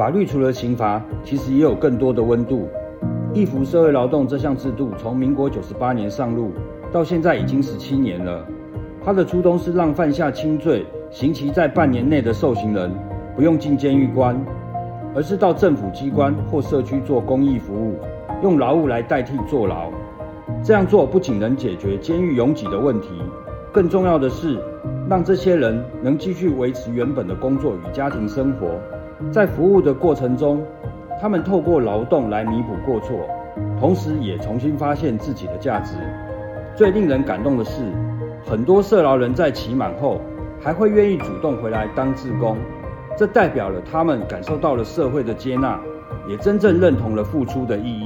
法律除了刑罚，其实也有更多的温度。易服社会劳动这项制度从民国98年上路，到现在已经17年了。它的初衷是让犯下轻罪、刑期在半年内的受刑人不用进监狱关，而是到政府机关或社区做公益服务，用劳务来代替坐牢。这样做不仅能解决监狱拥挤的问题，更重要的是让这些人能继续维持原本的工作与家庭生活。在服务的过程中，他们透过劳动来弥补过错，同时也重新发现自己的价值。最令人感动的是，很多社劳人在期满后还会愿意主动回来当志工，这代表了他们感受到了社会的接纳，也真正认同了付出的意义。